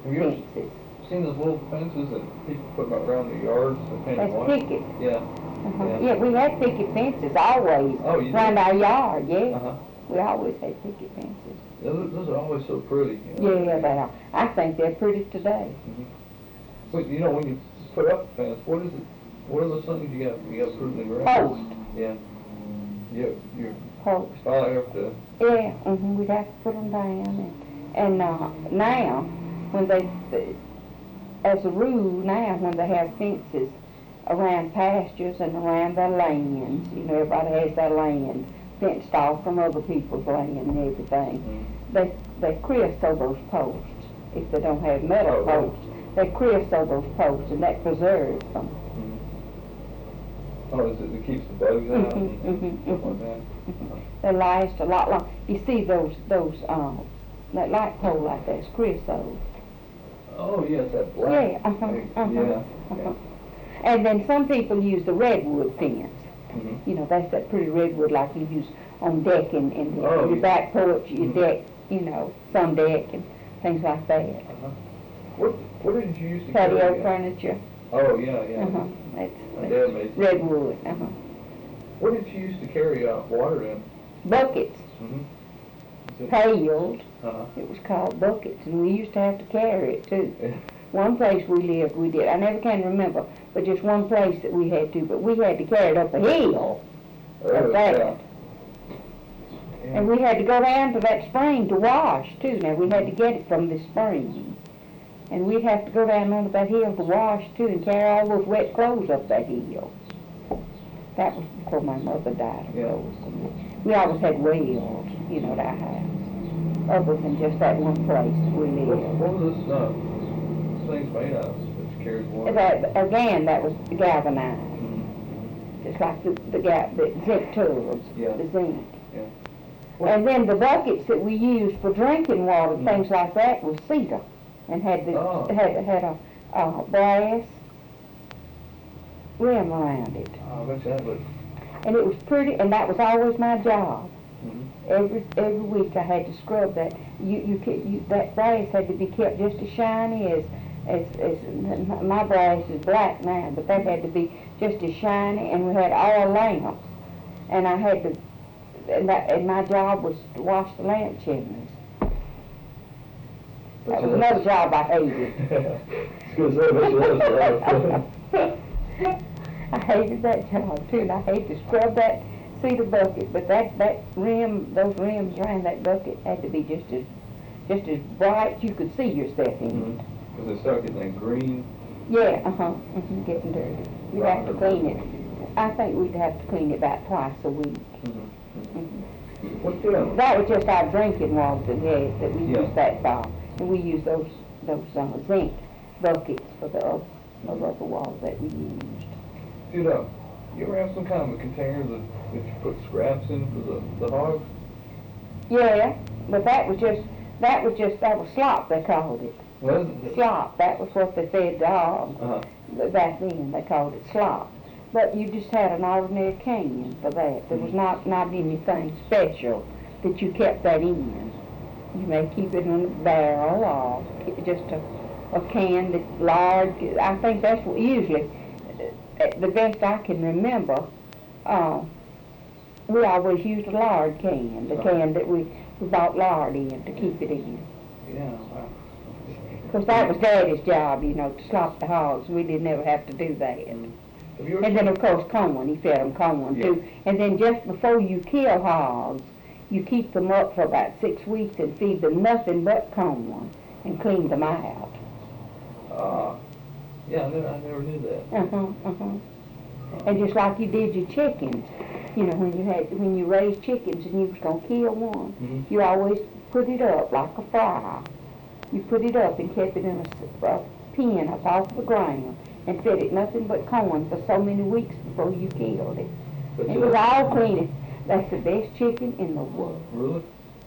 Have you ever fences. seen those little fences that people put around their yards? That's picket. Yeah. Yeah, we had picket fences always Oh, you around did? our yard, yeah. Uh-huh. We always had picket fences. Those are always so pretty. You know? Yeah, they are. I think they're pretty today. But you know, when you put up a fence, what is it? What are those things you got to put in the ground? Post. Yeah. You Post. probably have to. Yeah, we'd have to put them down. And now, when as a rule now, when they have fences around pastures and around their lands, you know, everybody has their land fenced off from other people's land and everything, they creosote those posts. If they don't have metal posts, they creosote those posts, and that preserves them. Oh, is it keeps the bugs out and stuff like that? They last a lot longer. You see those that light pole like that's creosote. Oh, yes, that black. Yeah, Yeah. And then some people use the redwood fence. You know, that's that pretty redwood like you use on deck and your back porch, your deck, you know, sun deck and things like that. What did you use to Patio carry? furniture. Oh, yeah. That's redwood. What did you use to carry water in? Buckets. Pailed. Uh-huh. It was called buckets, and we used to have to carry it too. One place we lived, we did. I never can remember, but just one place that we had to. But we had to carry it up a hill. Yeah. And we had to go down to that spring to wash too. Now we had to get it from the spring, and we'd have to go down under that hill to wash too, and carry all those wet clothes up that hill. That was before my mother died, of course. We always had wells, you know, at our house, other than just that one place we lived. What was this things made of that you carried water? That was galvanized, just like the zinc tubs, the zinc. Yeah. And then the buckets that we used for drinking water, things like that, was cedar, and had a brass rim around it. Oh, I bet that would. And it was pretty, and that was always my job. Every week I had to scrub that. That brass had to be kept just as shiny as my brass is black now, but that had to be just as shiny. And we had oil lamps, and I had to, and my job was to wash the lamp chimneys. That was another job I hated. I hated that job too, and I hated to scrub that cedar bucket. But that rim, those rims around that bucket had to be just as bright you could see yourself in it. Because it started getting that green. Yeah, getting dirty. You'd have to clean it. I think we'd have to clean it about twice a week. That was just our drinking water that we used that for, and we used those zinc buckets for the other water that we used. You ever have some kind of a container that you put scraps in for the hogs? Yeah, but that was slop, they called it. What? Slop, that was what they fed the hogs. Back then they called it slop. But you just had an ordinary can for that. There was not anything special that you kept that in. You may keep it in a barrel or just a can that's large. I think that's what usually, the best I can remember, we always used a lard can, the can that we bought lard in to keep it in. Yeah, wow. Because that was Daddy's job, you know, to slop the hogs. We didn't ever have to do that. And then, of course, corn. He fed them corn, too. And then just before you kill hogs, you keep them up for about 6 weeks and feed them nothing but corn and clean them out. Yeah, I never knew that. And just like you did your chickens, you know, when you raised chickens and you was going to kill one, you always put it up like a fryer. You put it up and kept it in a pen up off the ground and fed it nothing but corn for so many weeks before you killed it. It was all clean. That's the best chicken in the world. Really?